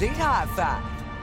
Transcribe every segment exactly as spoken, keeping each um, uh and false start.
D J Rafa.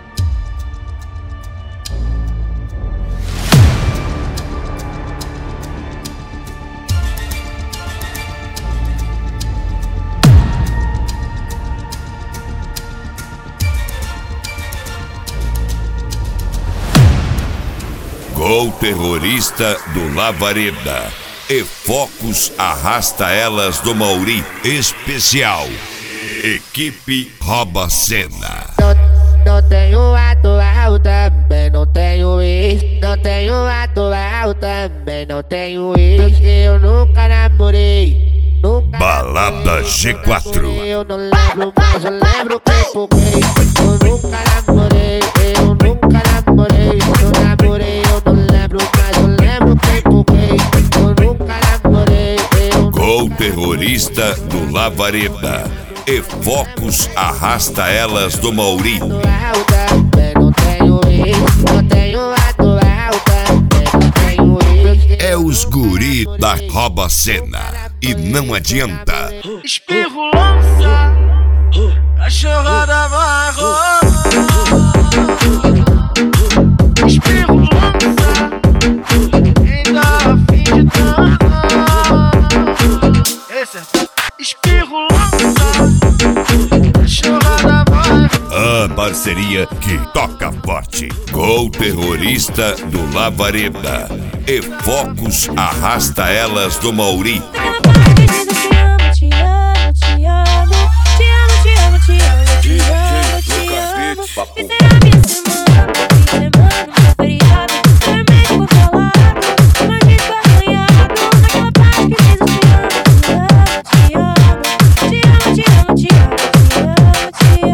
Gol terrorista do Lavareda e Focus arrasta elas do Mauri. Especial Equipe Rouba Cena. Não, não tenho atual, também não tenho ex. Não tenho atual, também não tenho ex. Eu nunca namorei, nunca Balada namorei. G quatro. Eu não lembro, mas eu lembro que foguei. Eu nunca namorei, eu nunca namorei. Eu namorei, eu não lembro, mas eu lembro que foguei. Eu nunca namorei, eu Gol terrorista do Lavareda e Focus arrasta elas do Mauri. atual, também não tenho ex. Não tenho atual, também não tenho ex. É os guri da Rouba Cena e não adianta. Espirro lança, cachorrada vai roubar. Espirro lança, ainda a fim de danar. Esse é espirro lança, cachorrada vai roubar. A parceria que toca forte. Gol terrorista do Lavareda e Focus arrasta elas do Mauri. Te amo, te amo, te amo, te amo, te amo, te amo, te amo, te amo. E será minha semana, minha semana, meu feriado. Vermelho controlado, mas desbarranhado. Naquela parte que diz eu te amo, te amo, te amo, te amo, te amo, te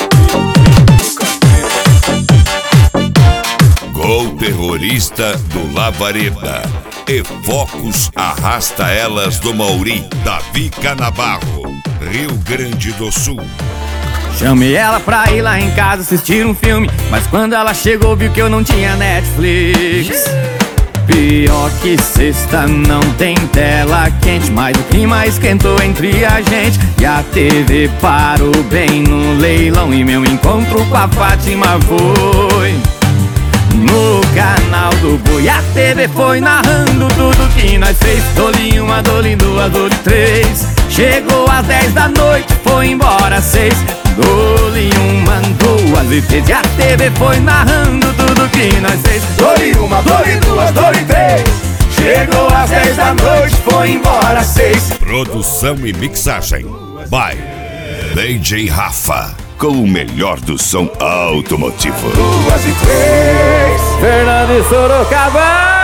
amo, te amo. Gol terrorista do Lavareda e Focus arrasta elas do Mauri. Davi Canabarro, Rio Grande do Sul. Chamei ela pra ir lá em casa assistir um filme, mas quando ela chegou viu que eu não tinha Netflix. Pior que sexta não tem tela quente, mas o clima esquentou entre a gente e a T V parou bem no leilão e meu encontro com a Fátima foi no canal do Boi. A T V foi narrando tudo que nós fez. Dole uma, dole duas, dole três. Chegou às dez da noite, foi embora às seis. Dole uma, duas e três. E a T V foi narrando tudo que nós fez. Dole uma, dole duas, dole três. Chegou às dez da noite, foi embora às seis. Produção e mixagem by D J Rafa, com o melhor do som automotivo. Duas e três. Fernando e Sorocaba.